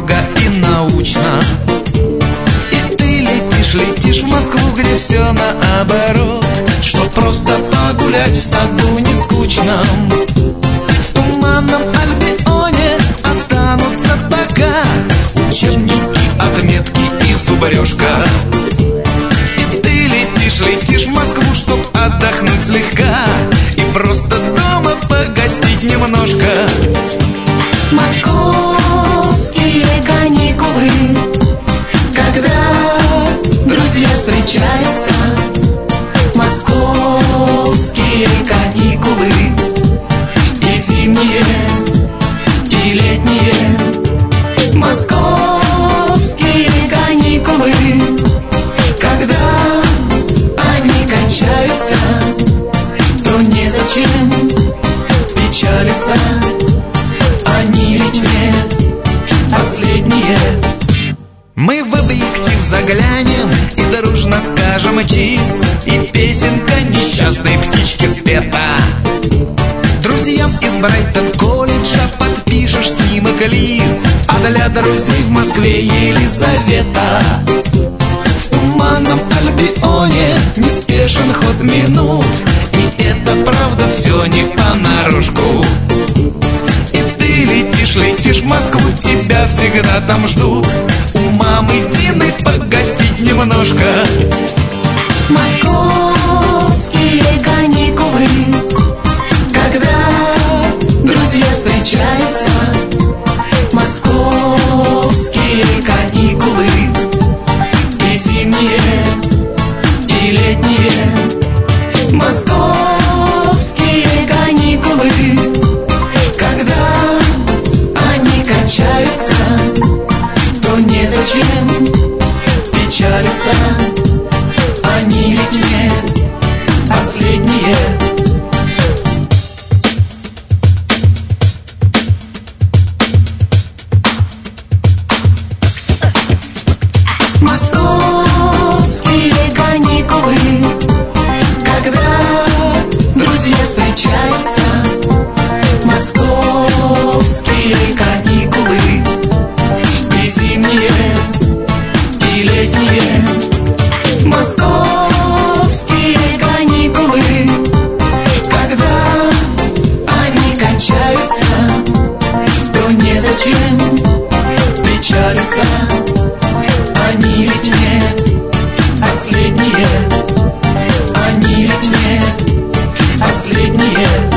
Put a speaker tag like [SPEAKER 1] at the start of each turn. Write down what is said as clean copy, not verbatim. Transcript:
[SPEAKER 1] строго и научно. И ты летишь в Москву, где все наоборот, что просто погулять в саду не скучно. В туманном Альбионе останутся пока учебники, отметки и зубрежка. И ты летишь в Москву, чтоб отдохнуть слегка и просто дома погостить немножко.
[SPEAKER 2] Московские каникулы, когда друзья встречаются. Московские каникулы, и зимние, и летние. Московские каникулы, когда они кончаются, то незачем печалиться. Они ведь не последние.
[SPEAKER 1] Мы в объектив заглянем и дружно скажем чиз, и песенка несчастной птички спета. Друзьям из Брайтон-колледжа подпишешь снимок Лиз, а для друзей в Москве Елизавета. В туманном Альбионе неспешен ход минут, и это правда все не понарошку. Летишь в Москву, тебя всегда там ждут. У мамы Дины погостить немножко.
[SPEAKER 2] Московские каникулы, когда друзья встречаются. Московские каникулы, и зимние, и летние. Московские каникулы, когда они кончаются, то незачем печалиться. Они ведь не последние. Московские каникулы, когда друзья встречаются. Московские каникулы, и зимние, и летние. Московские каникулы, когда они кончаются, то незачем печалиться. Они ведь не последние. Они ведь не последние.